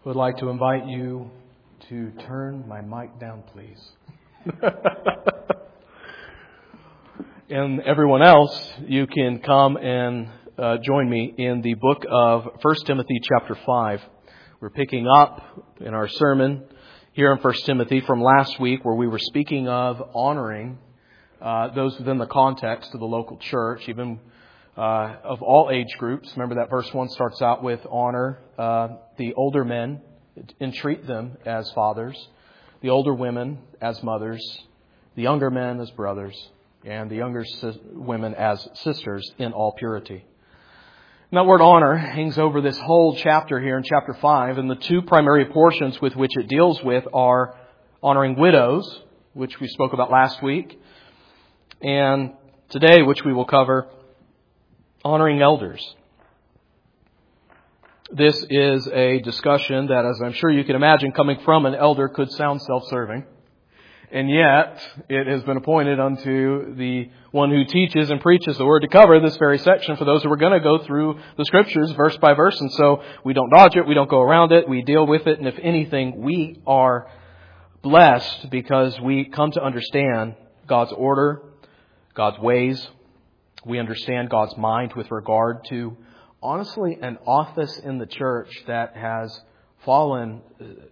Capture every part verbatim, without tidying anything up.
would like to invite you to turn my mic down, please. And everyone else, you can come and uh, join me in the book of First Timothy chapter five. We're picking up in our sermon here in First Timothy from last week, where we were speaking of honoring uh, those within the context of the local church, even uh, of all age groups. Remember that verse one starts out with honor uh, the older men and treat them as fathers, the older women as mothers, the younger men as brothers, and the younger sis- women as sisters in all purity. And that word honor hangs over this whole chapter here in chapter five, and the two primary portions with which it deals with are honoring widows, which we spoke about last week, and today, which we will cover, honoring elders. This is a discussion that, as I'm sure you can imagine, coming from an elder could sound self-serving. And yet, it has been appointed unto the one who teaches and preaches the Word to cover this very section for those who are going to go through the Scriptures verse by verse. And so we don't dodge it, we don't go around it, we deal with it. And if anything, we are blessed because we come to understand God's order, God's ways. We understand God's mind with regard to, honestly, an office in the church that has fallen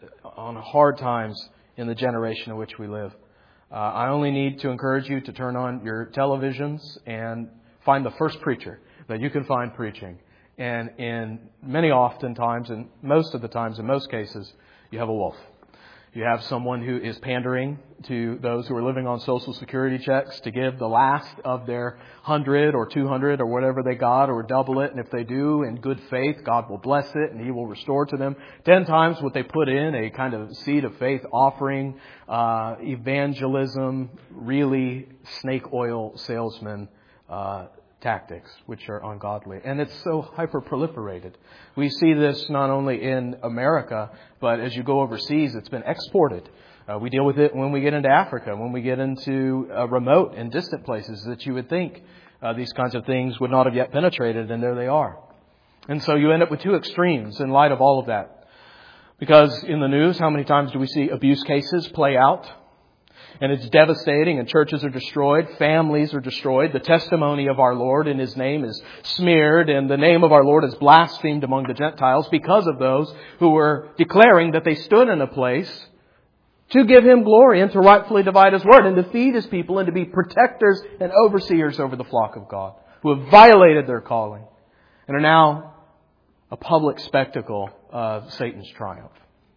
on hard times in the generation in which we live. Uh, I only need to encourage you to turn on your televisions and find the first preacher that you can find preaching. And in many oftentimes, and most of the times, in most cases, you have a wolf. You have someone who is pandering to those who are living on Social Security checks to give the last of their hundred or two hundred or whatever they got, or double it. And if they do, in good faith, God will bless it and He will restore to them ten times what they put in, a kind of seed of faith offering, uh, evangelism, really snake oil salesman uh tactics, which are ungodly. And it's so hyper-proliferated. We see this not only in America, but as you go overseas, it's been exported. Uh, we deal with it when we get into Africa, when we get into uh, remote and distant places that you would think uh, these kinds of things would not have yet penetrated, and there they are. And so you end up with two extremes in light of all of that. Because in the news, how many times do we see abuse cases play out? And it's devastating, and churches are destroyed, families are destroyed. The testimony of our Lord and His name is smeared, and the name of our Lord is blasphemed among the Gentiles because of those who were declaring that they stood in a place to give Him glory and to rightfully divide His word and to feed His people and to be protectors and overseers over the flock of God, who have violated their calling and are now a public spectacle of Satan's triumph.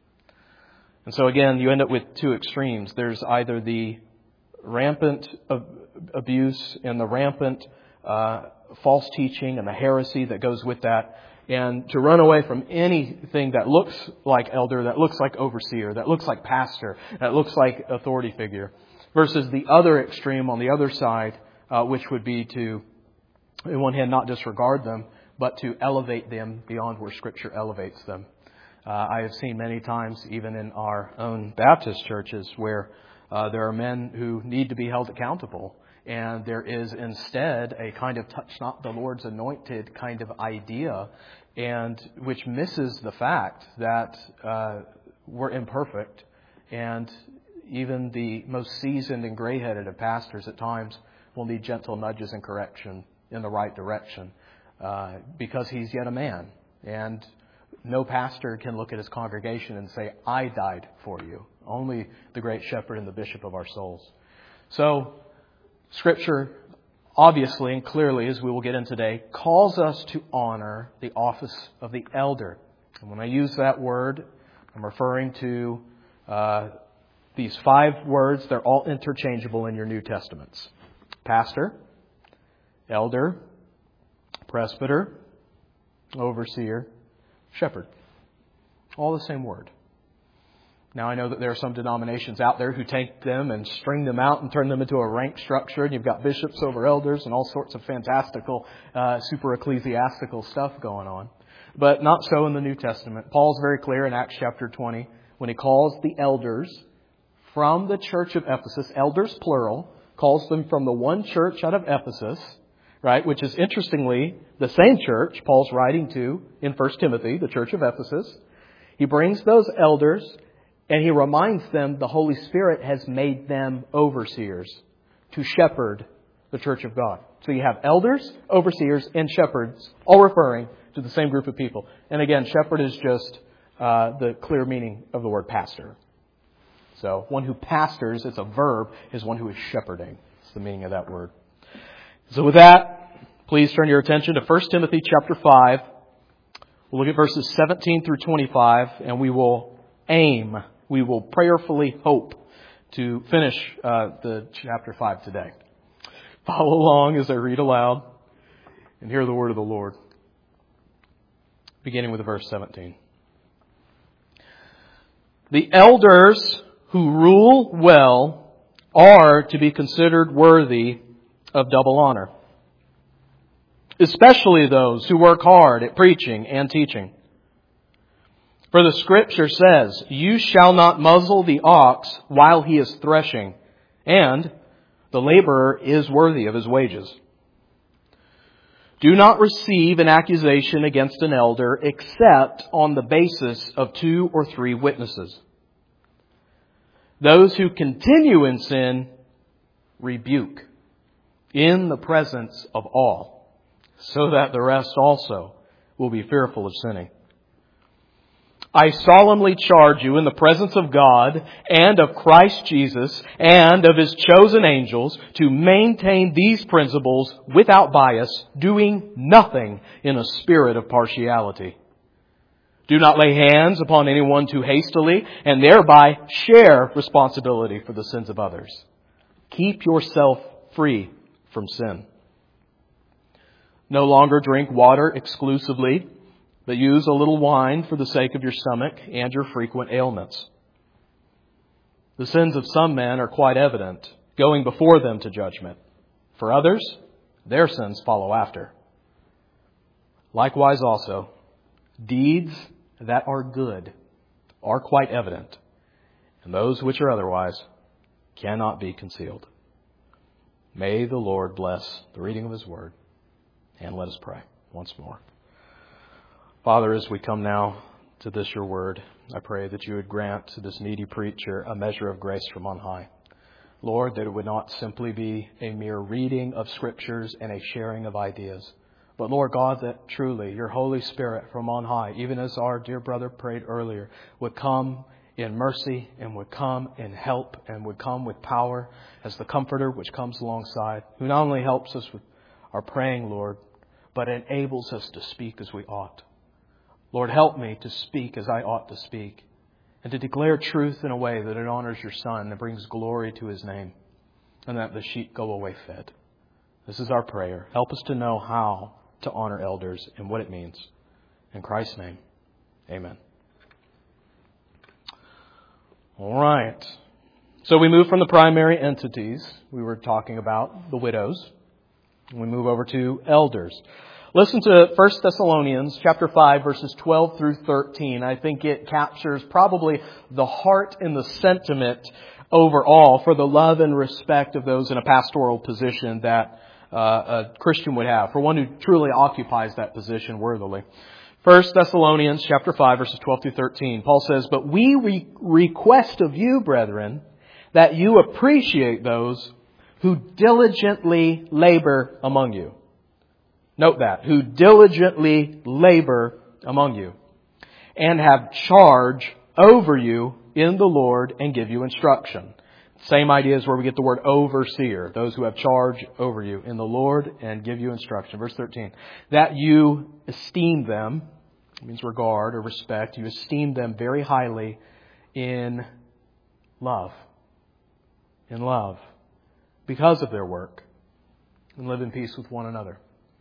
And so again, you end up with two extremes. There's either the rampant abuse and the rampant uh, false teaching and the heresy that goes with that. And to run away from anything that looks like elder, that looks like overseer, that looks like pastor, that looks like authority figure. Versus the other extreme on the other side, uh, which would be to, on one hand, not disregard them, but to elevate them beyond where Scripture elevates them. Uh, I have seen many times, even in our own Baptist churches, where uh, there are men who need to be held accountable. And there is instead a kind of touch not the Lord's anointed kind of idea, and which misses the fact that uh, we're imperfect. And even the most seasoned and gray-headed of pastors at times will need gentle nudges and correction in the right direction uh, because he's yet a man. And no pastor can look at his congregation and say, I died for you. Only the great shepherd and the bishop of our souls. So, Scripture, obviously and clearly, as we will get in today, calls us to honor the office of the elder. And when I use that word, I'm referring to uh, these five words. They're all interchangeable in your New Testaments. Pastor, elder, presbyter, overseer, shepherd. All the same word. Now, I know that there are some denominations out there who take them and string them out and turn them into a rank structure. And you've got bishops over elders and all sorts of fantastical, uh, super ecclesiastical stuff going on. But not so in the New Testament. Paul's very clear in Acts chapter twenty when he calls the elders from the church of Ephesus, elders plural, calls them from the one church out of Ephesus, right, which is interestingly the same church Paul's writing to in First Timothy, the church of Ephesus. He brings those elders and he reminds them the Holy Spirit has made them overseers to shepherd the church of God. So you have elders, overseers, and shepherds, all referring to the same group of people. And again, shepherd is just uh, the clear meaning of the word pastor. So one who pastors, it's a verb, is one who is shepherding. It's the meaning of that word. So with that, please turn your attention to First Timothy chapter five. We'll look at verses seventeen through twenty-five, and we will aim, we will prayerfully hope to finish uh, the chapter five today. Follow along as I read aloud and hear the word of the Lord. Beginning with verse seventeen. The elders who rule well are to be considered worthy of double honor, especially those who work hard at preaching and teaching. For the Scripture says, "You shall not muzzle the ox while he is threshing, and the laborer is worthy of his wages." Do not receive an accusation against an elder except on the basis of two or three witnesses. Those who continue in sin, rebuke in the presence of all, so that the rest also will be fearful of sinning. I solemnly charge you in the presence of God and of Christ Jesus and of His chosen angels to maintain these principles without bias, doing nothing in a spirit of partiality. Do not lay hands upon anyone too hastily and thereby share responsibility for the sins of others. Keep yourself free from sin. No longer drink water exclusively, but use a little wine for the sake of your stomach and your frequent ailments. The sins of some men are quite evident, going before them to judgment. For others, their sins follow after. Likewise also, deeds that are good are quite evident, and those which are otherwise cannot be concealed. May the Lord bless the reading of His Word, and let us pray once more. Father, as we come now to this your word, I pray that you would grant to this needy preacher a measure of grace from on high. Lord, that it would not simply be a mere reading of scriptures and a sharing of ideas, but Lord God, that truly your Holy Spirit from on high, even as our dear brother prayed earlier, would come in mercy and would come in help and would come with power as the Comforter which comes alongside, who not only helps us with our praying, Lord, but enables us to speak as we ought. Lord, help me to speak as I ought to speak and to declare truth in a way that it honors your Son and brings glory to His name, and that the sheep go away fed. This is our prayer. Help us to know how to honor elders and what it means. In Christ's name, amen. All right. So we move from the primary entities we were talking about, the widows, and we move over to elders. Listen to First Thessalonians chapter five, verses twelve through thirteen. I think it captures probably the heart and the sentiment overall for the love and respect of those in a pastoral position that uh, a Christian would have, for one who truly occupies that position worthily. First Thessalonians chapter five, verses twelve through thirteen. Paul says, "But we re- request of you, brethren, that you appreciate those who diligently labor among you." Note that, who diligently labor among you and have charge over you in the Lord and give you instruction. Same idea is where we get the word overseer, those who have charge over you in the Lord and give you instruction. Verse thirteen, that you esteem them, it means regard or respect, you esteem them very highly in love, in love, because of their work, and live in peace with one another.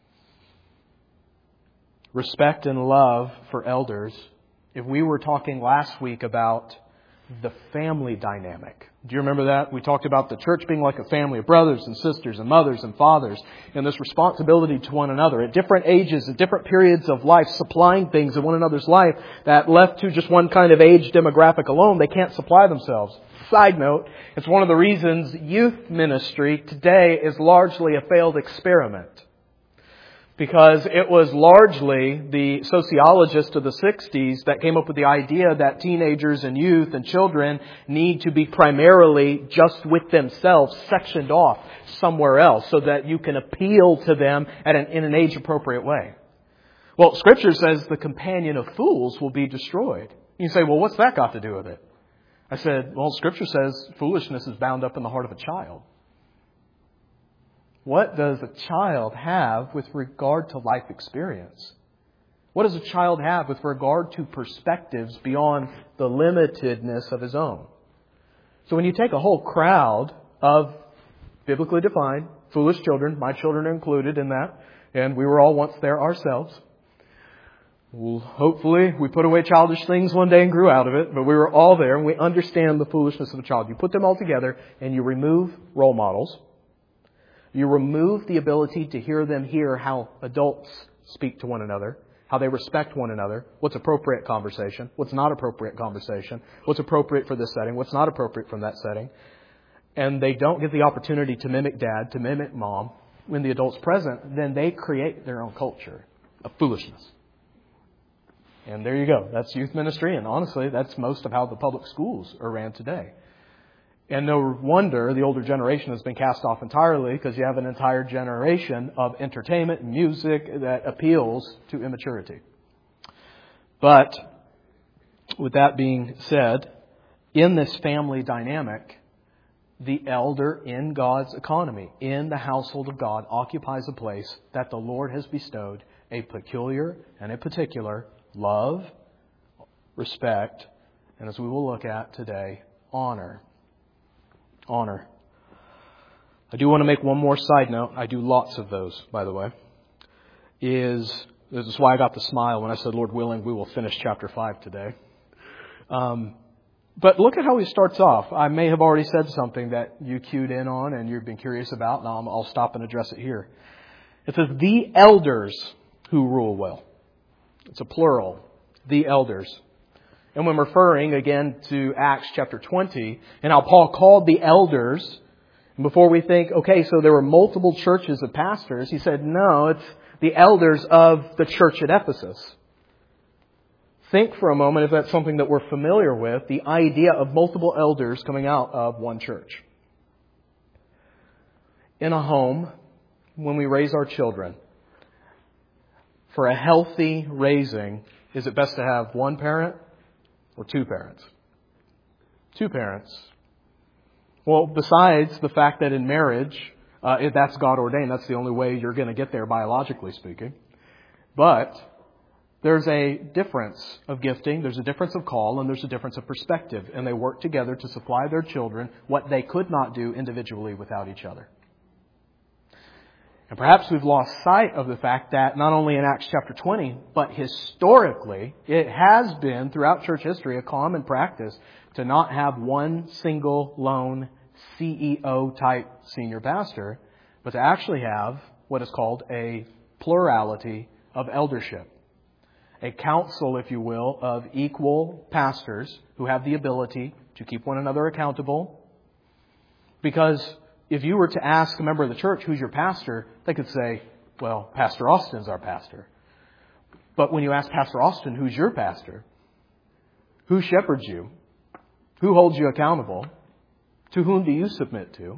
Respect and love for elders. If we were talking last week about the family dynamic, do you remember that? We talked about the church being like a family of brothers and sisters and mothers and fathers, and this responsibility to one another at different ages, at different periods of life, supplying things in one another's life that left to just one kind of age demographic alone, they can't supply themselves. Side note, it's one of the reasons youth ministry today is largely a failed experiment. Because it was largely the sociologists of the sixties that came up with the idea that teenagers and youth and children need to be primarily just with themselves, sectioned off somewhere else so that you can appeal to them at an, in an age-appropriate way. Well, Scripture says the companion of fools will be destroyed. You say, well, what's that got to do with it? I said, well, Scripture says foolishness is bound up in the heart of a child. What does a child have with regard to life experience? What does a child have with regard to perspectives beyond the limitedness of his own? So when you take a whole crowd of biblically defined foolish children, my children are included in that, and we were all once there ourselves. Well, hopefully we put away childish things one day and grew out of it, but we were all there and we understand the foolishness of a child. You put them all together and you remove role models. You remove the ability to hear them hear how adults speak to one another, how they respect one another, what's appropriate conversation, what's not appropriate conversation, what's appropriate for this setting, what's not appropriate from that setting. And they don't get the opportunity to mimic dad, to mimic mom when the adult's present, then they create their own culture of foolishness. And there you go. That's youth ministry. And honestly, that's most of how the public schools are ran today. And no wonder the older generation has been cast off entirely, because you have an entire generation of entertainment and music that appeals to immaturity. But with that being said, in this family dynamic, the elder in God's economy, in the household of God, occupies a place that the Lord has bestowed a peculiar and a particular love, respect, and as we will look at today, honor. Honor. I do want to make one more side note. I do lots of those, by the way. Is this is why I got the smile when I said, Lord willing, we will finish chapter five today. Um, but look at how he starts off. I may have already said something that you cued in on and you've been curious about. Now I'll stop and address it here. It says, the elders who rule well. It's a plural. The elders. And when referring again to Acts chapter twenty, and how Paul called the elders, and before we think, okay, so there were multiple churches of pastors, he said, no, it's the elders of the church at Ephesus. Think for a moment, if that's something that we're familiar with, the idea of multiple elders coming out of one church. In a home, when we raise our children, for a healthy raising, is it best to have one parent or two parents? Two parents. Well, besides the fact that in marriage, uh, if that's God ordained, that's the only way you're going to get there biologically speaking. But there's a difference of gifting, there's a difference of call, and there's a difference of perspective. And they work together to supply their children what they could not do individually without each other. And perhaps we've lost sight of the fact that not only in Acts chapter twenty, but historically, it has been throughout church history a common practice to not have one single lone C E O type senior pastor, but to actually have what is called a plurality of eldership. A council, if you will, of equal pastors who have the ability to keep one another accountable. Because if you were to ask a member of the church, who's your pastor, they could say, well, Pastor Austin's our pastor. But when you ask Pastor Austin, who's your pastor? Who shepherds you? Who holds you accountable? To whom do you submit to?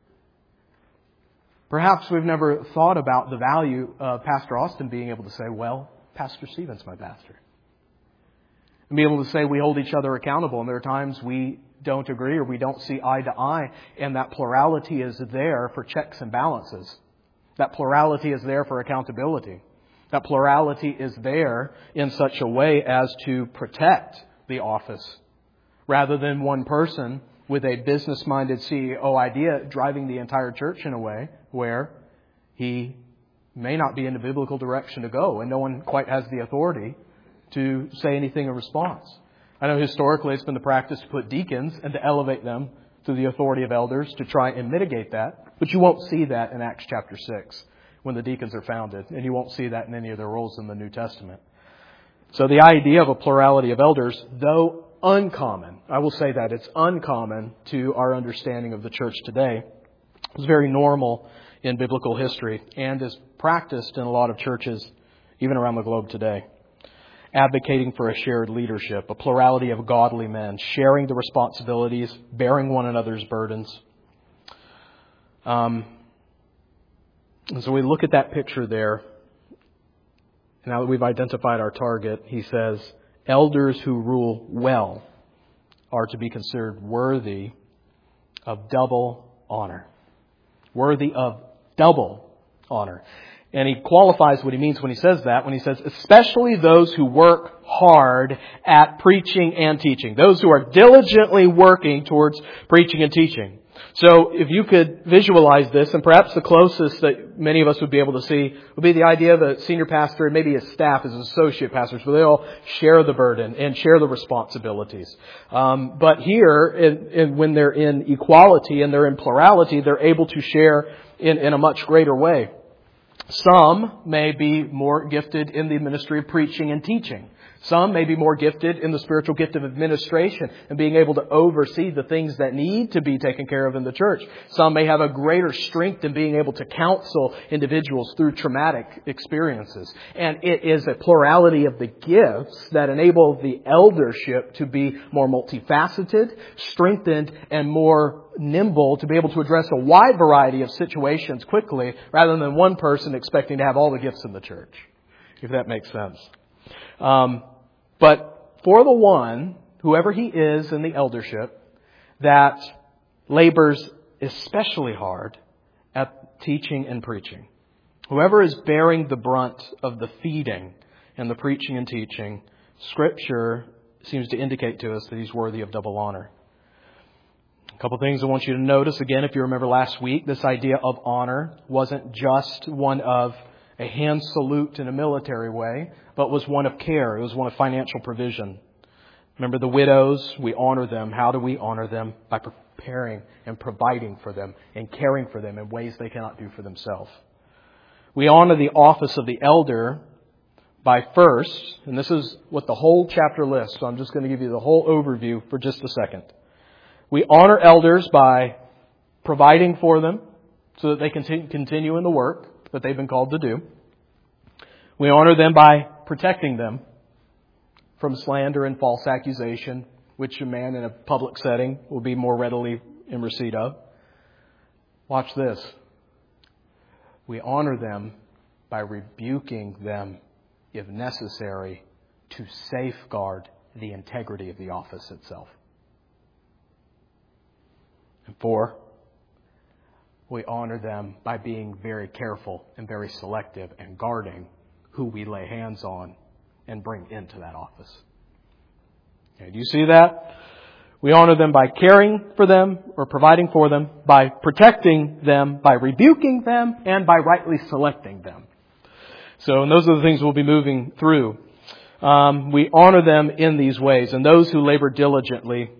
Perhaps we've never thought about the value of Pastor Austin being able to say, well, Pastor Stephen's my pastor. And be able to say we hold each other accountable, and there are times we don't agree or we don't see eye to eye, and that plurality is there for checks and balances. That plurality is there for accountability. That plurality is there in such a way as to protect the office, rather than one person with a business-minded C E O idea driving the entire church in a way where he may not be in the biblical direction to go, and no one quite has the authority to say anything in response. I know historically it's been the practice to put deacons and to elevate them to the authority of elders to try and mitigate that. But you won't see that in Acts chapter six when the deacons are founded. And you won't see that in any of their roles in the New Testament. So the idea of a plurality of elders, though uncommon, I will say that it's uncommon to our understanding of the church today, is very normal in biblical history and is practiced in a lot of churches, even around the globe today. Advocating for a shared leadership, a plurality of godly men, sharing the responsibilities, bearing one another's burdens. Um, and so we look at that picture there. Now that we've identified our target, he says, elders who rule well are to be considered worthy of double honor. Worthy of double honor. And he qualifies what he means when he says that, when he says, especially those who work hard at preaching and teaching. Those who are diligently working towards preaching and teaching. So if you could visualize this, and perhaps the closest that many of us would be able to see would be the idea of a senior pastor and maybe his staff as associate pastors, where they all share the burden and share the responsibilities. Um, but here, in, in, when they're in equality and they're in plurality, they're able to share in, in a much greater way. Some may be more gifted in the ministry of preaching and teaching. Some may be more gifted in the spiritual gift of administration and being able to oversee the things that need to be taken care of in the church. Some may have a greater strength in being able to counsel individuals through traumatic experiences. And it is a plurality of the gifts that enable the eldership to be more multifaceted, strengthened, and more nimble to be able to address a wide variety of situations quickly rather than one person expecting to have all the gifts in the church, if that makes sense. Um, but for the one, whoever he is in the eldership, that labors especially hard at teaching and preaching, whoever is bearing the brunt of the feeding and the preaching and teaching, Scripture seems to indicate to us that he's worthy of double honor. A couple things I want you to notice. Again, if you remember last week, this idea of honor wasn't just one of a hand salute in a military way, but was one of care. It was one of financial provision. Remember the widows, we honor them. How do we honor them? By preparing and providing for them and caring for them in ways they cannot do for themselves. We honor the office of the elder by first, and this is what the whole chapter lists, so I'm just going to give you the whole overview for just a second. We honor elders by providing for them so that they can continue in the work that they've been called to do. We honor them by protecting them from slander and false accusation, which a man in a public setting will be more readily in receipt of. Watch this. We honor them by rebuking them, if necessary, to safeguard the integrity of the office itself. And four, we honor them by being very careful and very selective and guarding who we lay hands on and bring into that office. Okay, do you see that? We honor them by caring for them or providing for them, by protecting them, by rebuking them, and by rightly selecting them. So, and those are the things we'll be moving through. Um, we honor them in these ways. And those who labor diligently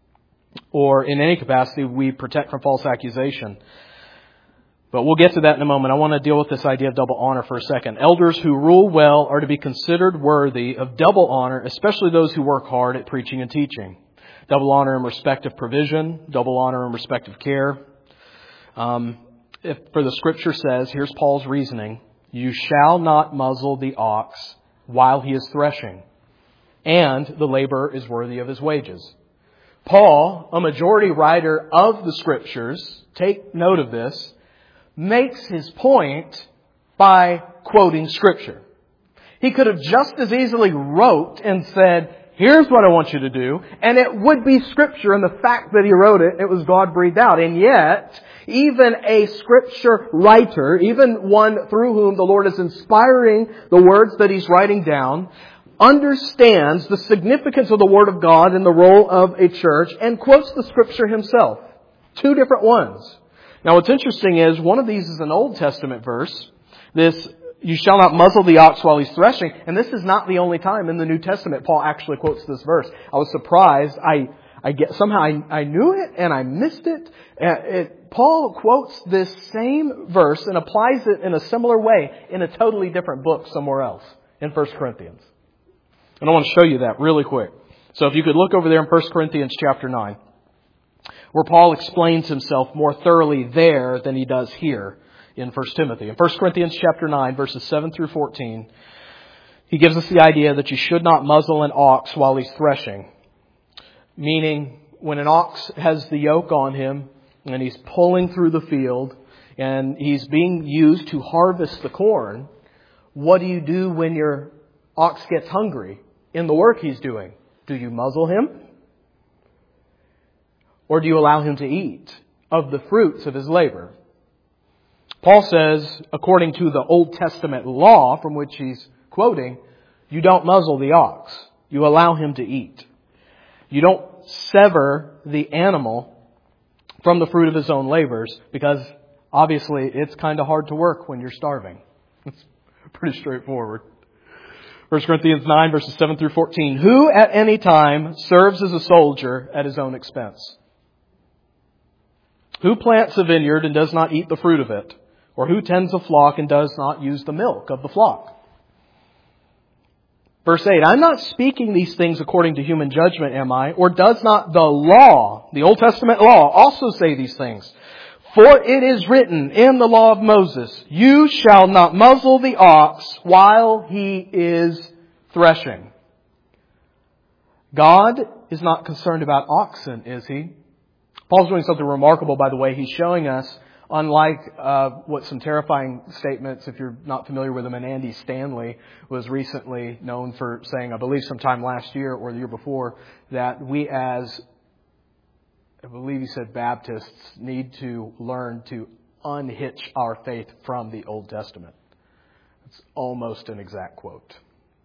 or in any capacity, we protect from false accusation. But we'll get to that in a moment. I want to deal with this idea of double honor for a second. Elders who rule well are to be considered worthy of double honor, especially those who work hard at preaching and teaching. Double honor in respect of provision, double honor in respect of care. Um, if, for the Scripture says, here's Paul's reasoning, you shall not muzzle the ox while he is threshing, and the laborer is worthy of his wages. Paul, a majority writer of the Scriptures, take note of this, makes his point by quoting Scripture. He could have just as easily wrote and said, here's what I want you to do, and it would be Scripture, and the fact that he wrote it, it was God breathed out. And yet, even a Scripture writer, even one through whom the Lord is inspiring the words that he's writing down, understands the significance of the Word of God in the role of a church and quotes the Scripture himself. Two different ones. Now what's interesting is one of these is an Old Testament verse. This, you shall not muzzle the ox while he's threshing. And this is not the only time in the New Testament Paul actually quotes this verse. I was surprised. I, I get, somehow I, I knew it and I missed it. Uh, it. Paul quotes this same verse and applies it in a similar way in a totally different book somewhere else in First Corinthians. And I want to show you that really quick. So if you could look over there in First Corinthians chapter nine, where Paul explains himself more thoroughly there than he does here in First Timothy. In First Corinthians chapter nine, verses seven through fourteen, he gives us the idea that you should not muzzle an ox while he's threshing. Meaning, when an ox has the yoke on him and he's pulling through the field and he's being used to harvest the corn, what do you do when your ox gets hungry in the work he's doing? Do you muzzle him? Or do you allow him to eat of the fruits of his labor? Paul says, according to the Old Testament law from which he's quoting, you don't muzzle the ox. You allow him to eat. You don't sever the animal from the fruit of his own labors, because obviously it's kind of hard to work when you're starving. It's pretty straightforward. First Corinthians nine, verses seven through fourteen. Who at any time serves as a soldier at his own expense? Who plants a vineyard and does not eat the fruit of it? Or who tends a flock and does not use the milk of the flock? Verse eight, I'm not speaking these things according to human judgment, am I? Or does not the law, the Old Testament law, also say these things? For it is written in the law of Moses, you shall not muzzle the ox while he is threshing. God is not concerned about oxen, is He? Paul's doing something remarkable, by the way. He's showing us, unlike uh, what some terrifying statements, if you're not familiar with them, and Andy Stanley was recently known for saying, I believe sometime last year or the year before, that we as, I believe he said, Baptists need to learn to unhitch our faith from the Old Testament. It's almost an exact quote.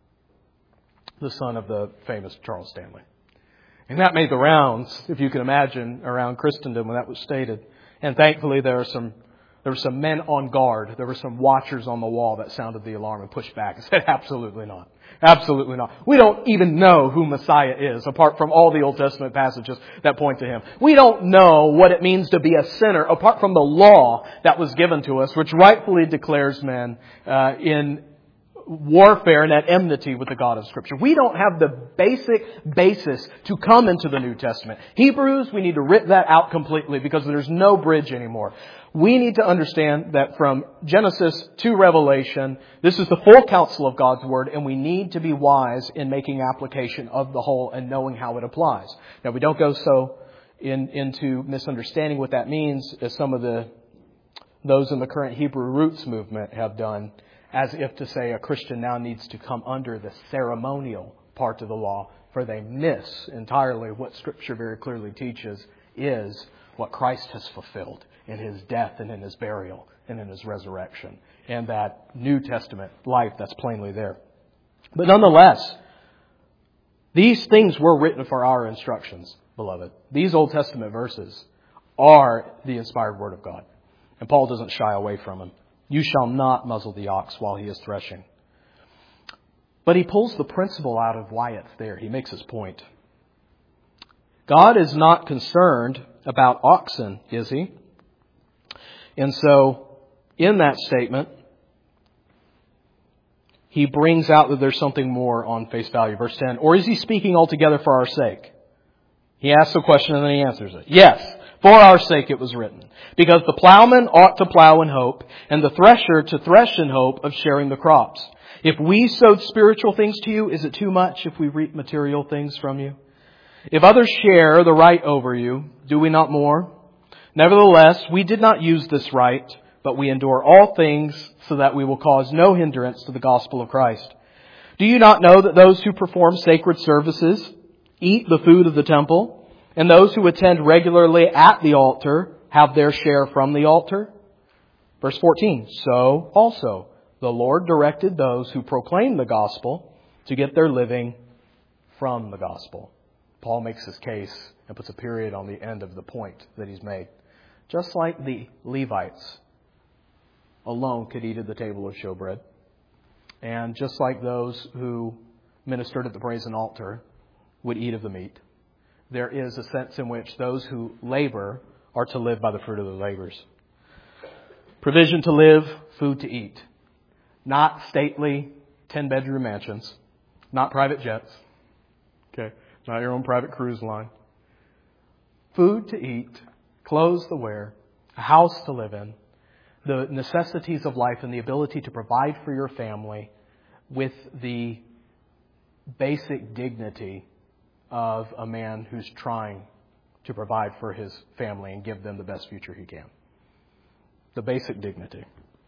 The son of the famous Charles Stanley. And that made the rounds, if you can imagine, around Christendom when that was stated. And thankfully there are some there were some men on guard. There were some watchers on the wall that sounded the alarm and pushed back and said, absolutely not. Absolutely not. We don't even know who Messiah is, apart from all the Old Testament passages that point to Him. We don't know what it means to be a sinner, apart from the law that was given to us, which rightfully declares men uh, in warfare and at enmity with the God of Scripture. We don't have the basic basis to come into the New Testament. Hebrews, we need to rip that out completely because there's no bridge anymore. We need to understand that from Genesis to Revelation, this is the full counsel of God's Word, and we need to be wise in making application of the whole and knowing how it applies. Now, we don't go so in, into misunderstanding what that means as some of the those in the current Hebrew roots movement have done, as if to say a Christian now needs to come under the ceremonial part of the law, for they miss entirely what Scripture very clearly teaches is what Christ has fulfilled in His death and in His burial and in His resurrection, and that New Testament life that's plainly there. But nonetheless, these things were written for our instructions, beloved. These Old Testament verses are the inspired Word of God, and Paul doesn't shy away from them. You shall not muzzle the ox while he is threshing. But he pulls the principle out of why it's there. He makes his point. God is not concerned about oxen, is He? And so, in that statement, he brings out that there's something more on face value. Verse ten, or is he speaking altogether for our sake? He asks the question and then he answers it. Yes, for our sake it was written. Because the plowman ought to plow in hope, and the thresher to thresh in hope of sharing the crops. If we sowed spiritual things to you, is it too much if we reap material things from you? If others share the right over you, do we not more? Nevertheless, we did not use this right, but we endure all things so that we will cause no hindrance to the gospel of Christ. Do you not know that those who perform sacred services eat the food of the temple, and those who attend regularly at the altar have their share from the altar? Verse fourteen, so also the Lord directed those who proclaim the gospel to get their living from the gospel. Paul makes his case and puts a period on the end of the point that he's made. Just like the Levites alone could eat at the table of showbread, and just like those who ministered at the brazen altar would eat of the meat, there is a sense in which those who labor are to live by the fruit of their labors. Provision to live, food to eat. Not stately ten-bedroom mansions. Not private jets. Okay, not your own private cruise line. Food to eat, clothes to wear, a house to live in. the necessities of life and the ability to provide for your family with the basic dignity of a man who's trying to provide for his family and give them the best future he can. The basic dignity.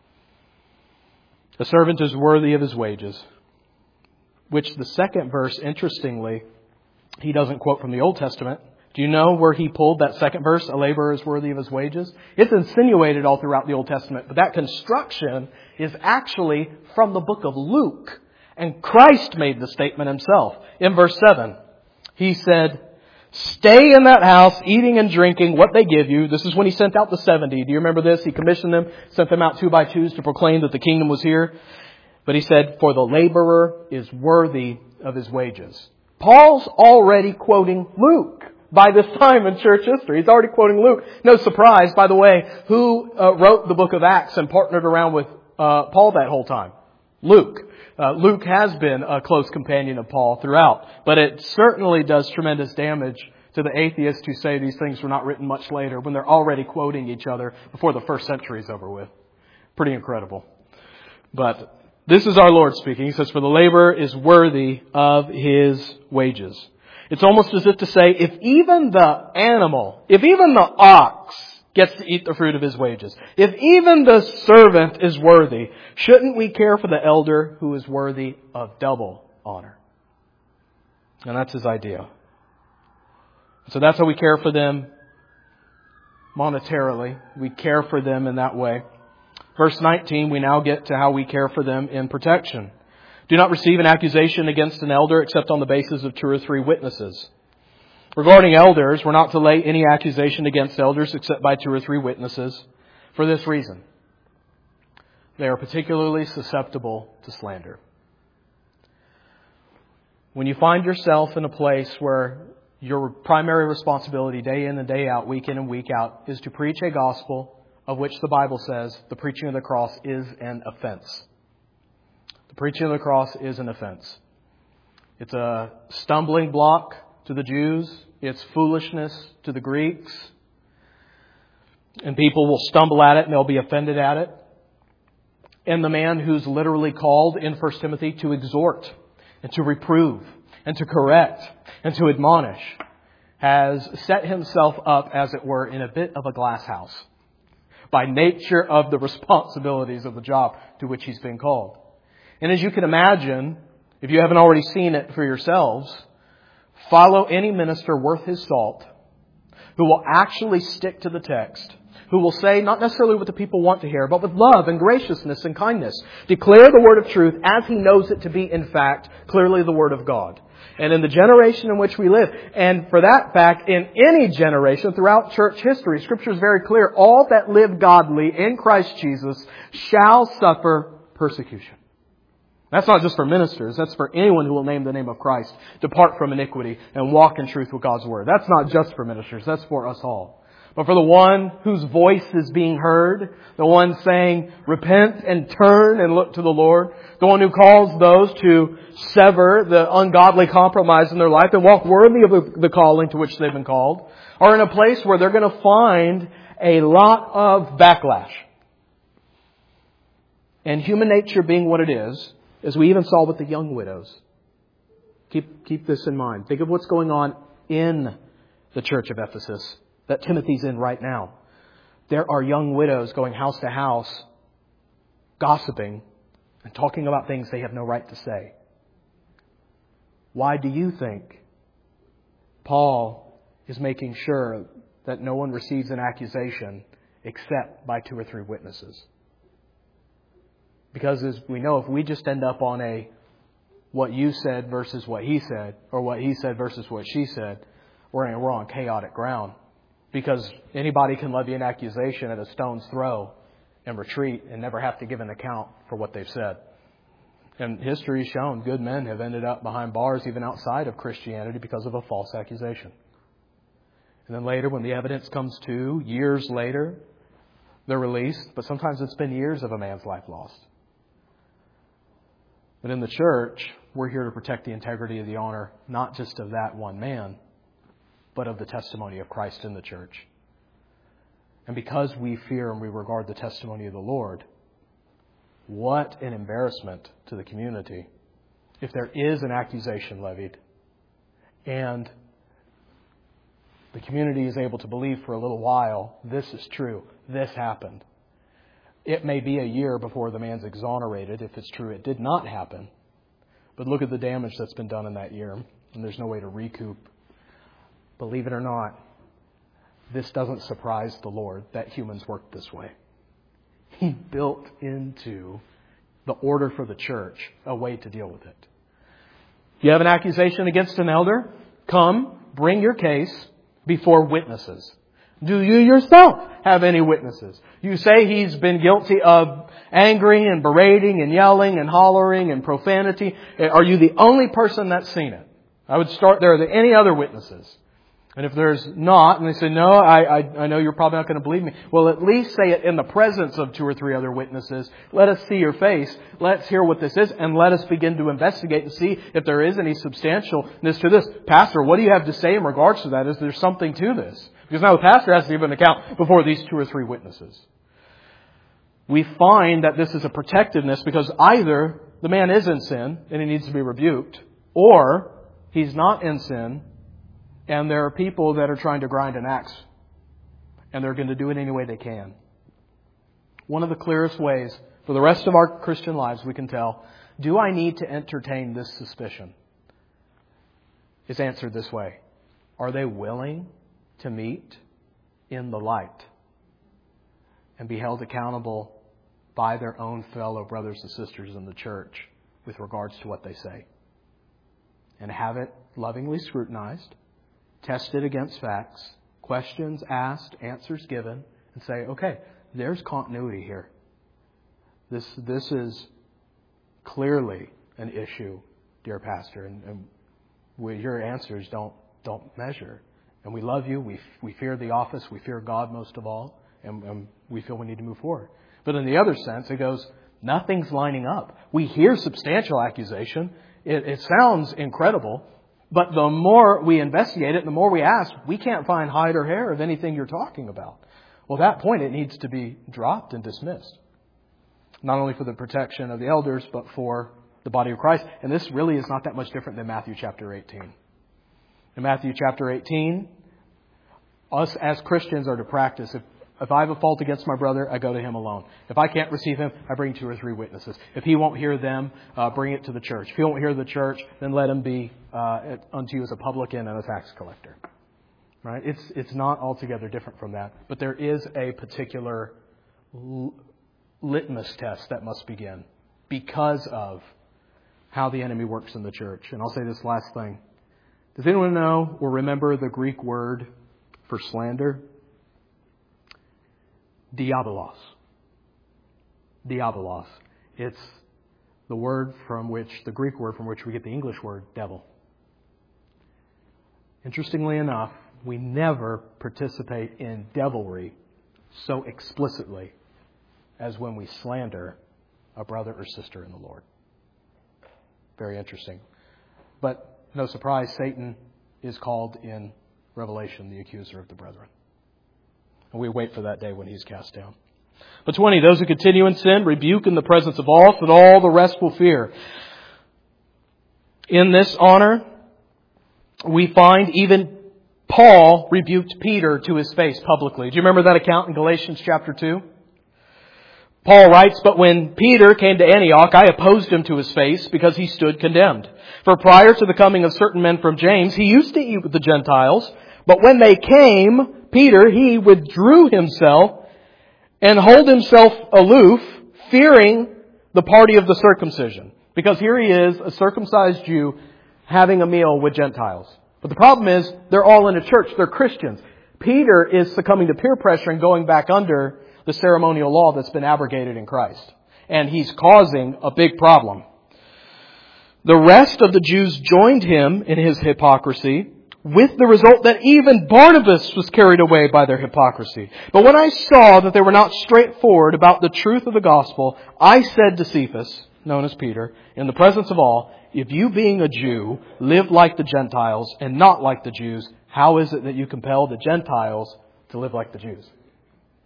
A servant is worthy of his wages, which the second verse, interestingly, he doesn't quote from the Old Testament. Do you know where he pulled that second verse, a laborer is worthy of his wages? It's insinuated all throughout the Old Testament, but that construction is actually from the book of Luke. And Christ made the statement himself. In verse seven, he said, stay in that house, eating and drinking what they give you. This is when he sent out the seventy. Do you remember this? He commissioned them, sent them out two by twos to proclaim that the kingdom was here. But he said, for the laborer is worthy of his wages. Paul's already quoting Luke by this time in church history. He's already quoting Luke. No surprise, by the way, who uh, wrote the book of Acts and partnered around with uh, Paul that whole time? Luke. Uh, Luke has been a close companion of Paul throughout, but it certainly does tremendous damage to the atheists who say these things were not written much later when they're already quoting each other before the first century is over with. Pretty incredible. But this is our Lord speaking. He says, for the laborer is worthy of his wages. It's almost as if to say, if even the animal, if even the ox gets to eat the fruit of his wages, if even the servant is worthy, shouldn't we care for the elder who is worthy of double honor? And that's his idea. So that's how we care for them monetarily. We care for them in that way. Verse nineteen, we now get to how we care for them in protection. Do not receive an accusation against an elder except on the basis of two or three witnesses. Regarding elders, we're not to lay any accusation against elders except by two or three witnesses for this reason. They are particularly susceptible to slander. When you find yourself in a place where your primary responsibility day in and day out, week in and week out, is to preach a gospel of which the Bible says the preaching of the cross is an offense. The preaching of the cross is an offense. It's a stumbling block to the Jews. It's foolishness to the Greeks. And people will stumble at it and they'll be offended at it. And the man who's literally called in First Timothy to exhort and to reprove and to correct and to admonish has set himself up, as it were, in a bit of a glass house by nature of the responsibilities of the job to which he's been called. And as you can imagine, if you haven't already seen it for yourselves, follow any minister worth his salt who will actually stick to the text, who will say not necessarily what the people want to hear, but with love and graciousness and kindness, declare the word of truth as he knows it to be, in fact, clearly the word of God. And in the generation in which we live, and for that fact, in any generation throughout church history, Scripture is very clear, all that live godly in Christ Jesus shall suffer persecution. That's not just for ministers. That's for anyone who will name the name of Christ, depart from iniquity, and walk in truth with God's Word. That's not just for ministers. That's for us all. But for the one whose voice is being heard, the one saying, repent and turn and look to the Lord, the one who calls those to sever the ungodly compromise in their life and walk worthy of the calling to which they've been called, are in a place where they're going to find a lot of backlash. And human nature being what it is, as we even saw with the young widows. Keep, keep this in mind. Think of what's going on in the church of Ephesus that Timothy's in right now. There are young widows going house to house, gossiping and talking about things they have no right to say. Why do you think Paul is making sure that no one receives an accusation except by two or three witnesses? Because as we know, if we just end up on a what you said versus what he said, or what he said versus what she said, we're, in, we're on chaotic ground. Because anybody can levy an accusation at a stone's throw and retreat and never have to give an account for what they've said. And history has shown good men have ended up behind bars even outside of Christianity because of a false accusation. And then later, when the evidence comes to, years later, they're released. But sometimes it's been years of a man's life lost. But in the church, we're here to protect the integrity of the honor, not just of that one man, but of the testimony of Christ in the church. And because we fear and we regard the testimony of the Lord, what an embarrassment to the community if there is an accusation levied and the community is able to believe for a little while, this is true, this happened. It may be a year before the man's exonerated if it's true it did not happen. But look at the damage that's been done in that year, and there's no way to recoup. Believe it or not, this doesn't surprise the Lord that humans work this way. He built into the order for the church a way to deal with it. You have an accusation against an elder? Come, bring your case before witnesses. Do you yourself have any witnesses? You say he's been guilty of angering and berating and yelling and hollering and profanity. Are you the only person that's seen it? I would start there. Are there any other witnesses? And if there's not, and they say, no, I, I, I know you're probably not going to believe me. Well, at least say it in the presence of two or three other witnesses. Let us see your face. Let's hear what this is. And let us begin to investigate and see if there is any substantialness to this. Pastor, what do you have to say in regards to that? Is there something to this? Because now the pastor has to give an account before these two or three witnesses. We find that this is a protectiveness because either the man is in sin and he needs to be rebuked, or he's not in sin and there are people that are trying to grind an axe and they're going to do it any way they can. One of the clearest ways for the rest of our Christian lives we can tell, do I need to entertain this suspicion? Is answered this way. Are they willing to meet in the light and be held accountable by their own fellow brothers and sisters in the church with regards to what they say? And have it lovingly scrutinized, tested against facts, questions asked, answers given, and say, okay, there's continuity here. This this is clearly an issue, dear pastor, and, and we, your answers don't don't measure. And we love you. We we fear the office. We fear God most of all, and, and we feel we need to move forward. But in the other sense, it goes, nothing's lining up. We hear substantial accusation. It, it sounds incredible. But the more we investigate it, the more we ask, we can't find hide or hair of anything you're talking about. Well, at that point, it needs to be dropped and dismissed. Not only for the protection of the elders, but for the body of Christ. And this really is not that much different than Matthew chapter eighteen. In Matthew chapter eighteen, us as Christians are to practice. If, if I have a fault against my brother, I go to him alone. If I can't receive him, I bring two or three witnesses. If he won't hear them, uh, bring it to the church. If he won't hear the church, then let him be uh, unto you as a publican and a tax collector. Right? It's it's not altogether different from that. But there is a particular l- litmus test that must begin because of how the enemy works in the church. And I'll say this last thing. Does anyone know or remember the Greek word for slander? Diabolos. Diabolos. It's the word from which, the Greek word from which we get the English word devil. Interestingly enough, we never participate in devilry so explicitly as when we slander a brother or sister in the Lord. Very interesting. But no surprise, Satan is called in Revelation the accuser of the brethren. And we wait for that day when he's cast down. But twenty, those who continue in sin, rebuke in the presence of all, so that all the rest will fear. In this honor, we find even Paul rebuked Peter to his face publicly. Do you remember that account in Galatians chapter two? Paul writes, but when Peter came to Antioch, I opposed him to his face because he stood condemned. For prior to the coming of certain men from James, he used to eat with the Gentiles. But when they came, Peter, he withdrew himself and hold himself aloof, fearing the party of the circumcision. Because here he is, a circumcised Jew, having a meal with Gentiles. But the problem is, they're all in a church. They're Christians. Peter is succumbing to peer pressure and going back under the ceremonial law that's been abrogated in Christ. And he's causing a big problem. The rest of the Jews joined him in his hypocrisy, with the result that even Barnabas was carried away by their hypocrisy. But when I saw that they were not straightforward about the truth of the gospel, I said to Cephas, known as Peter, in the presence of all, if you being a Jew live like the Gentiles and not like the Jews, how is it that you compel the Gentiles to live like the Jews?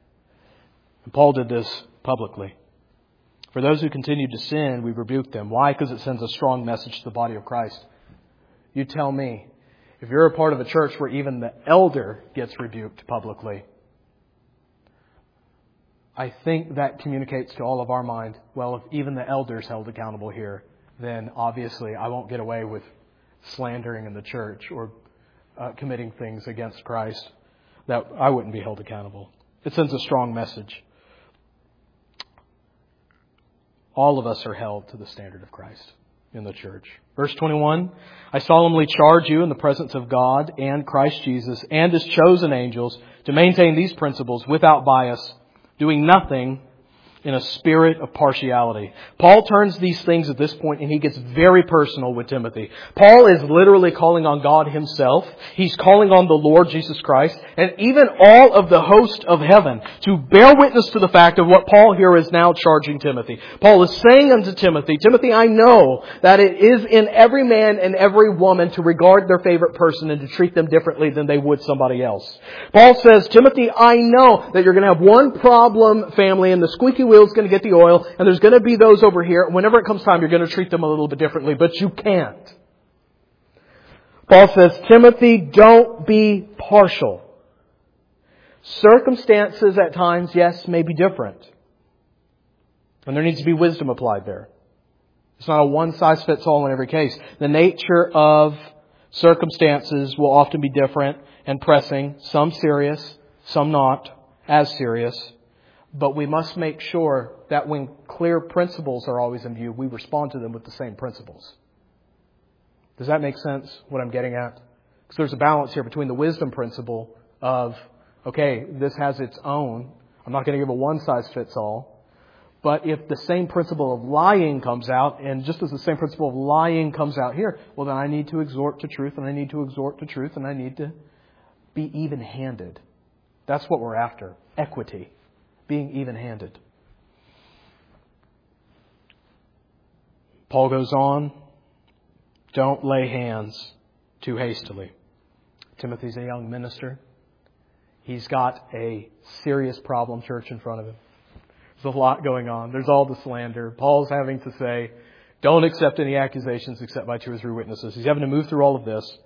And Paul did this publicly. For those who continue to sin, we rebuke them. Why? Because it sends a strong message to the body of Christ. You tell me, if you're a part of a church where even the elder gets rebuked publicly, I think that communicates to all of our mind, well, if even the elders held accountable here, then obviously I won't get away with slandering in the church or uh, committing things against Christ. That I wouldn't be held accountable. It sends a strong message. All of us are held to the standard of Christ in the church. Verse twenty-one, I solemnly charge you in the presence of God and Christ Jesus and His chosen angels to maintain these principles without bias, doing nothing in a spirit of partiality. Paul turns these things at this point and he gets very personal with Timothy. Paul is literally calling on God Himself. He's calling on the Lord Jesus Christ and even all of the host of heaven to bear witness to the fact of what Paul here is now charging Timothy. Paul is saying unto Timothy, Timothy, I know that it is in every man and every woman to regard their favorite person and to treat them differently than they would somebody else. Paul says, Timothy, I know that you're going to have one problem family and the squeaky wheel is going to get the oil, and there's going to be those over here. Whenever it comes time, you're going to treat them a little bit differently, but you can't. Paul says, Timothy, don't be partial. Circumstances at times, yes, may be different. And there needs to be wisdom applied there. It's not a one-size-fits-all in every case. The nature of circumstances will often be different and pressing, some serious, some not as serious. But we must make sure that when clear principles are always in view, we respond to them with the same principles. Does that make sense, what I'm getting at? Because there's a balance here between the wisdom principle of, okay, this has its own. I'm not going to give a one-size-fits-all. But if the same principle of lying comes out, and just as the same principle of lying comes out here, well, then I need to exhort to truth, and I need to exhort to truth, and I need to be even-handed. That's what we're after. Equity. Being even-handed. Paul goes on, don't lay hands too hastily. Timothy's a young minister. He's got a serious problem, church, in front of him. There's a lot going on. There's all the slander. Paul's having to say, don't accept any accusations except by two or three witnesses. He's having to move through all of this.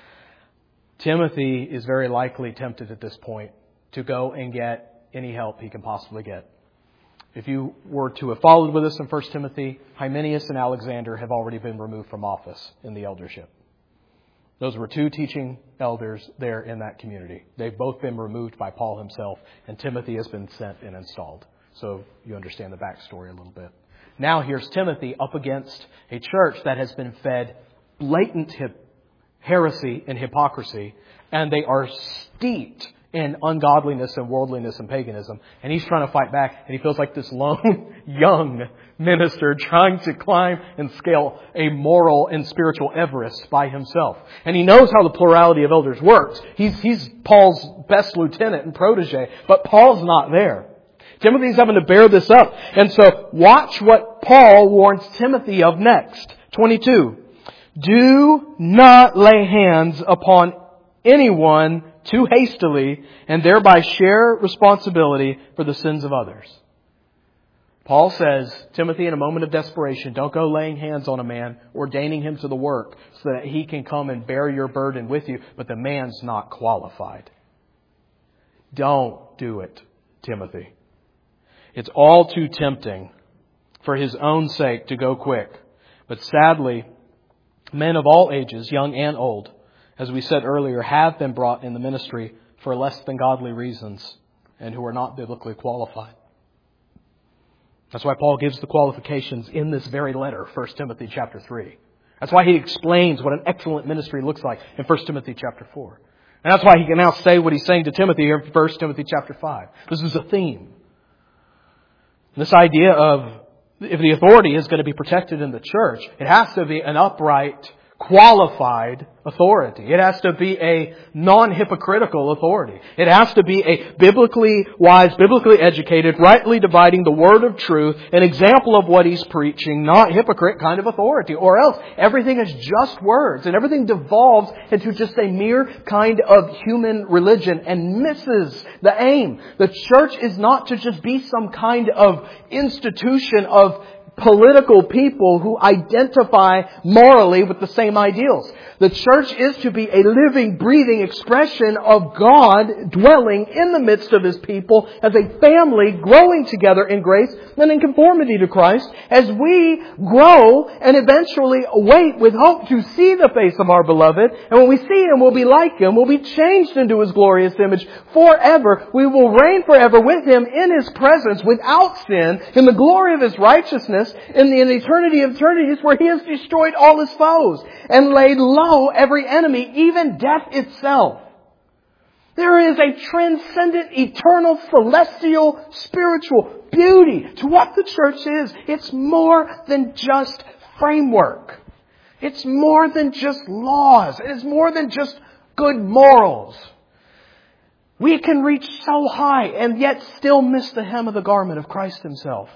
Timothy is very likely tempted at this point to go and get any help he can possibly get. If you were to have followed with us in First Timothy, Hymenaeus and Alexander have already been removed from office in the eldership. Those were two teaching elders there in that community. They've both been removed by Paul himself, and Timothy has been sent and installed. So you understand the backstory a little bit. Now here's Timothy up against a church that has been fed blatant hip- heresy and hypocrisy, and they are steeped in ungodliness and worldliness and paganism. And he's trying to fight back, and he feels like this lone, young minister trying to climb and scale a moral and spiritual Everest by himself. And he knows how the plurality of elders works. He's, he's Paul's best lieutenant and protege, but Paul's not there. Timothy's having to bear this up. And so watch what Paul warns Timothy of next. twenty-two. Do not lay hands upon anyone too hastily and thereby share responsibility for the sins of others. Paul says, Timothy, in a moment of desperation, don't go laying hands on a man, ordaining him to the work so that he can come and bear your burden with you, but the man's not qualified. Don't do it, Timothy. It's all too tempting for his own sake to go quick. But sadly, men of all ages, young and old, as we said earlier, have been brought in the ministry for less than godly reasons and who are not biblically qualified. That's why Paul gives the qualifications in this very letter, First Timothy chapter three. That's why he explains what an excellent ministry looks like in First Timothy chapter four. And that's why he can now say what he's saying to Timothy here in First Timothy chapter five. This is a theme. This idea of if the authority is going to be protected in the church, it has to be an upright qualified authority. It has to be a non-hypocritical authority. It has to be a biblically wise, biblically educated, rightly dividing the word of truth, an example of what he's preaching, not hypocrite kind of authority. Or else everything is just words and everything devolves into just a mere kind of human religion and misses the aim. The church is not to just be some kind of institution of political people who identify morally with the same ideals. The church is to be a living, breathing expression of God dwelling in the midst of His people as a family growing together in grace and in conformity to Christ as we grow and eventually wait with hope to see the face of our beloved. And when we see Him, we'll be like Him. We'll be changed into His glorious image forever. We will reign forever with Him in His presence without sin, in the glory of His righteousness, in the in eternity of eternities where He has destroyed all His foes and laid low every enemy, even death itself. There is a transcendent, eternal, celestial, spiritual beauty to what the church is. It's more than just framework. It's more than just laws. It is more than just good morals. We can reach so high and yet still miss the hem of the garment of Christ Himself.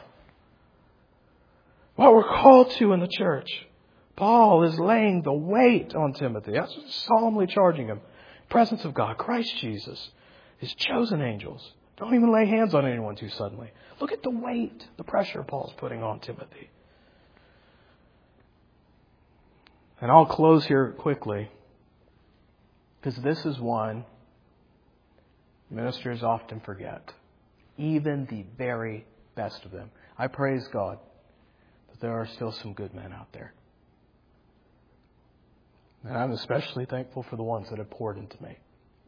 What we're called to in the church. Paul is laying the weight on Timothy. That's solemnly charging him. Presence of God, Christ Jesus, His chosen angels. Don't even lay hands on anyone too suddenly. Look at the weight, the pressure Paul's putting on Timothy. And I'll close here quickly, because this is one ministers often forget. Even the very best of them. I praise God that there are still some good men out there. And I'm especially thankful for the ones that have poured into me.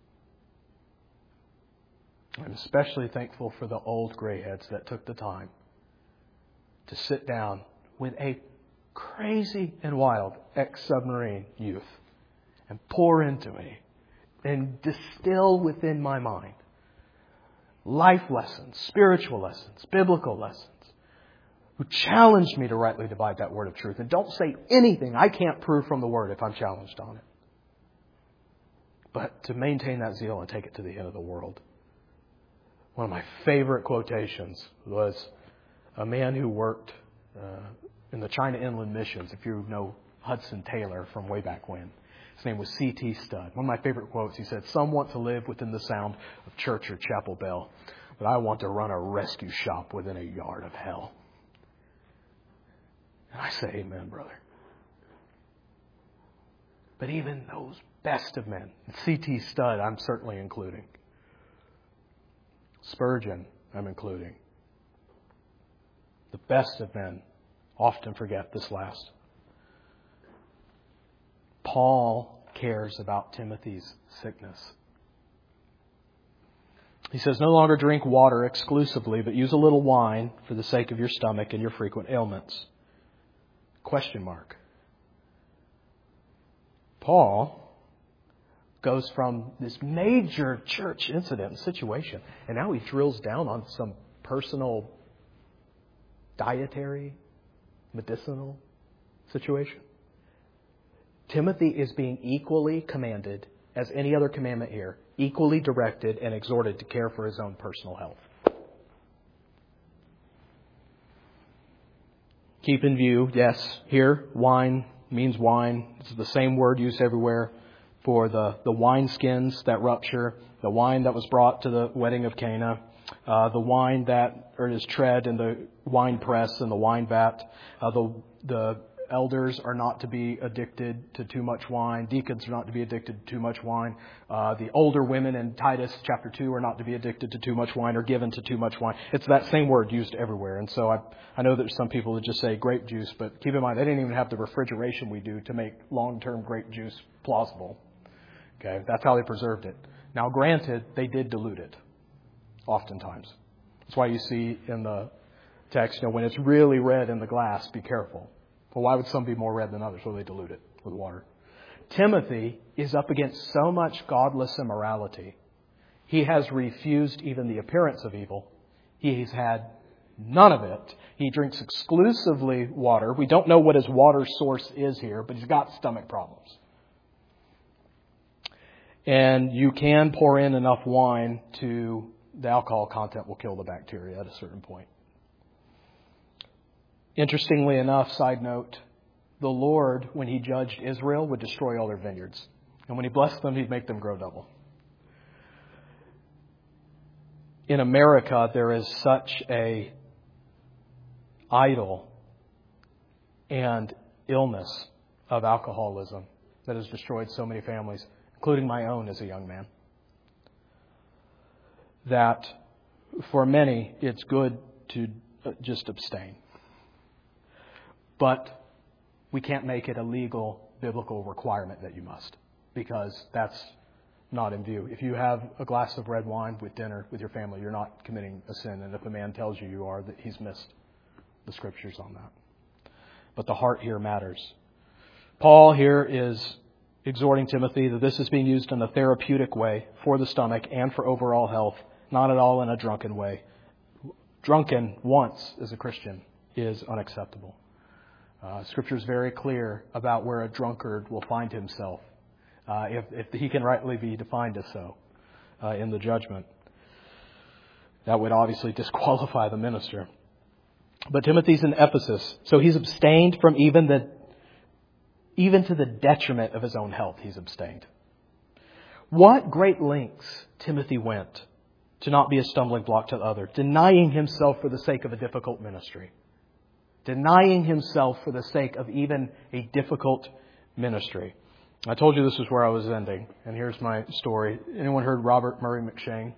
I'm especially thankful for the old grayheads that took the time to sit down with a crazy and wild ex-submarine youth and pour into me and distill within my mind life lessons, spiritual lessons, biblical lessons, who challenged me to rightly divide that word of truth. And don't say anything I can't prove from the Word if I'm challenged on it. But to maintain that zeal and take it to the end of the world. One of my favorite quotations was a man who worked uh, in the China Inland Missions, if you know Hudson Taylor from way back when. His name was C T Studd. One of my favorite quotes, he said, "Some want to live within the sound of church or chapel bell, but I want to run a rescue shop within a yard of hell." And I say, amen, brother. But even those best of men, C T Studd, I'm certainly including. Spurgeon, I'm including. The best of men often forget this last. Paul cares about Timothy's sickness. He says, "No longer drink water exclusively, but use a little wine for the sake of your stomach and your frequent ailments." Question mark. Paul goes from this major church incident and situation, and now he drills down on some personal dietary, medicinal situation. Timothy is being equally commanded as any other commandment here, equally directed and exhorted to care for his own personal health. Keep in view, yes, here, wine means wine. It's the same word used everywhere for the, the wine skins that rupture, the wine that was brought to the wedding of Cana, uh, the wine that or is tread in the wine press and the wine vat. Uh, the the elders are not to be addicted to too much wine. Deacons are not to be addicted to too much wine. Uh, the older women in Titus chapter two are not to be addicted to too much wine or given to too much wine. It's that same word used everywhere. And so I I know there's some people that just say grape juice, but keep in mind they didn't even have the refrigeration we do to make long-term grape juice plausible. Okay, that's how they preserved it. Now granted, they did dilute it oftentimes. That's why you see in the text, you know, when it's really red in the glass, be careful. Well, why would some be more red than others? Well, they dilute it with water. Timothy is up against so much godless immorality. He has refused even the appearance of evil. He's had none of it. He drinks exclusively water. We don't know what his water source is here, but he's got stomach problems. And you can pour in enough wine to, the alcohol content will kill the bacteria at a certain point. Interestingly enough, side note, the Lord, when he judged Israel, would destroy all their vineyards. And when he blessed them, he'd make them grow double. In America, there is such a idol and illness of alcoholism that has destroyed so many families, including my own as a young man, that for many it's good to just abstain. But we can't make it a legal, biblical requirement that you must, because that's not in view. If you have a glass of red wine with dinner with your family, you're not committing a sin. And if a man tells you you are, that he's missed the Scriptures on that. But the heart here matters. Paul here is exhorting Timothy that this is being used in a therapeutic way for the stomach and for overall health, not at all in a drunken way. Drunken once as a Christian is unacceptable. Uh, Scripture is very clear about where a drunkard will find himself, uh, if, if he can rightly be defined as so, uh, in the judgment. That would obviously disqualify the minister. But Timothy's in Ephesus, so he's abstained from even the, even to the detriment of his own health, he's abstained. What great lengths Timothy went to not be a stumbling block to the other, denying himself for the sake of a difficult ministry. Denying himself for the sake of even a difficult ministry. I told you this was where I was ending, and here's my story. Anyone heard Robert Murray McCheyne?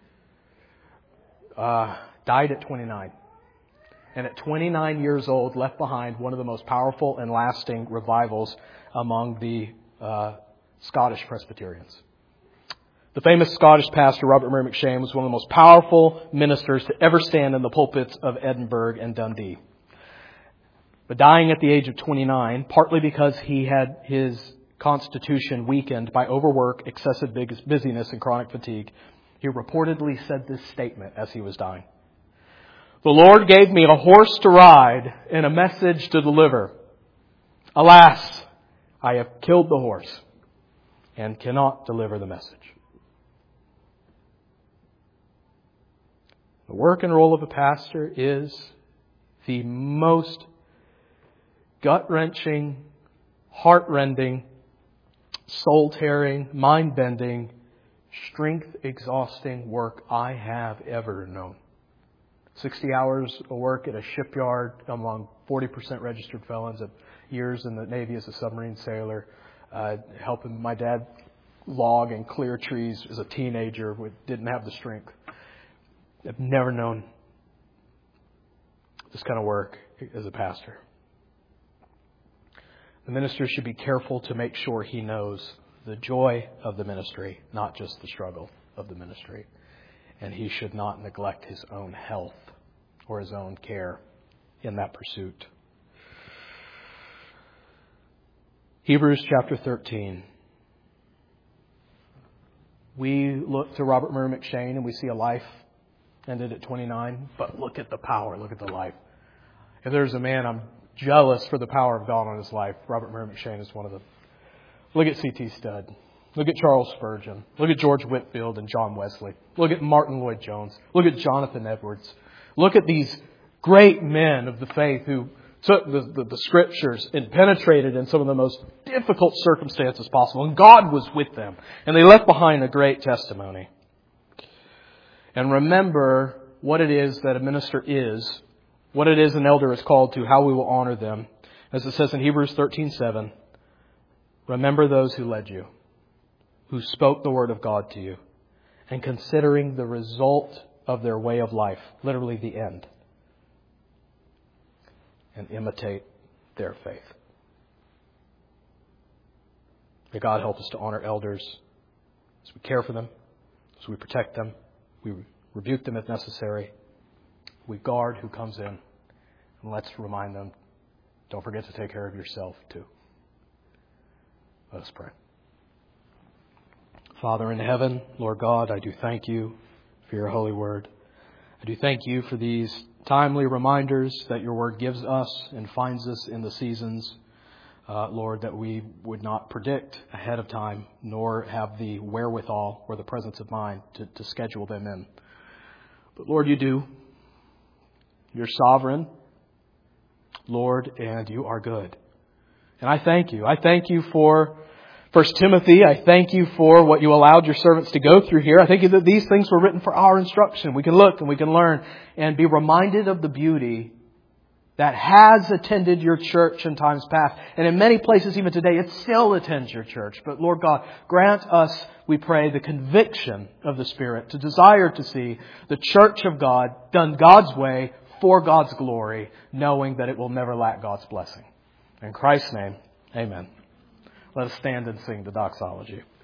Uh, died at twenty-nine. And at twenty-nine years old, left behind one of the most powerful and lasting revivals among the uh, Scottish Presbyterians. The famous Scottish pastor, Robert Murray McCheyne, was one of the most powerful ministers to ever stand in the pulpits of Edinburgh and Dundee. But dying at the age of twenty-nine, partly because he had his constitution weakened by overwork, excessive busyness, and chronic fatigue, he reportedly said this statement as he was dying. The Lord gave me a horse to ride and a message to deliver. Alas, I have killed the horse and cannot deliver the message. The work and role of a pastor is the most gut-wrenching, heart-rending, soul-tearing, mind-bending, strength-exhausting work I have ever known. sixty hours of work at a shipyard among forty percent registered felons, of years in the Navy as a submarine sailor, uh, helping my dad log and clear trees as a teenager who didn't have the strength. I've never known this kind of work as a pastor. The minister should be careful to make sure he knows the joy of the ministry, not just the struggle of the ministry. And he should not neglect his own health or his own care in that pursuit. Hebrews chapter thirteen. We look to Robert Murray McCheyne and we see a life ended at twenty-nine, but look at the power, look at the life. If there's a man I'm jealous for the power of God on his life, Robert Murray McCheyne is one of them. Look at C T Studd. Look at Charles Spurgeon. Look at George Whitefield and John Wesley. Look at Martin Lloyd-Jones. Look at Jonathan Edwards. Look at these great men of the faith who took the, the, the Scriptures and penetrated in some of the most difficult circumstances possible. And God was with them. And they left behind a great testimony. And remember what it is that a minister is, what it is an elder is called to, how we will honor them. As it says in Hebrews thirteen seven, remember those who led you, who spoke the word of God to you, and considering the result of their way of life, literally the end, and imitate their faith. May God help us to honor elders as we care for them, as we protect them, we rebuke them if necessary, we guard who comes in, and let's remind them, don't forget to take care of yourself too. Let us pray. Father in heaven, Lord God, I do thank you for your holy word. I do thank you for these timely reminders that your word gives us and finds us in the seasons, uh, Lord, that we would not predict ahead of time, nor have the wherewithal or the presence of mind to, to schedule them in. But Lord, you do. You're sovereign, Lord, and you are good. And I thank you. I thank you for First Timothy. I thank you for what you allowed your servants to go through here. I thank you that these things were written for our instruction. We can look and we can learn and be reminded of the beauty that has attended your church in times past. And in many places even today, it still attends your church. But Lord God, grant us, we pray, the conviction of the Spirit to desire to see the church of God done God's way for God's glory, knowing that it will never lack God's blessing. In Christ's name, amen. Let us stand and sing the doxology.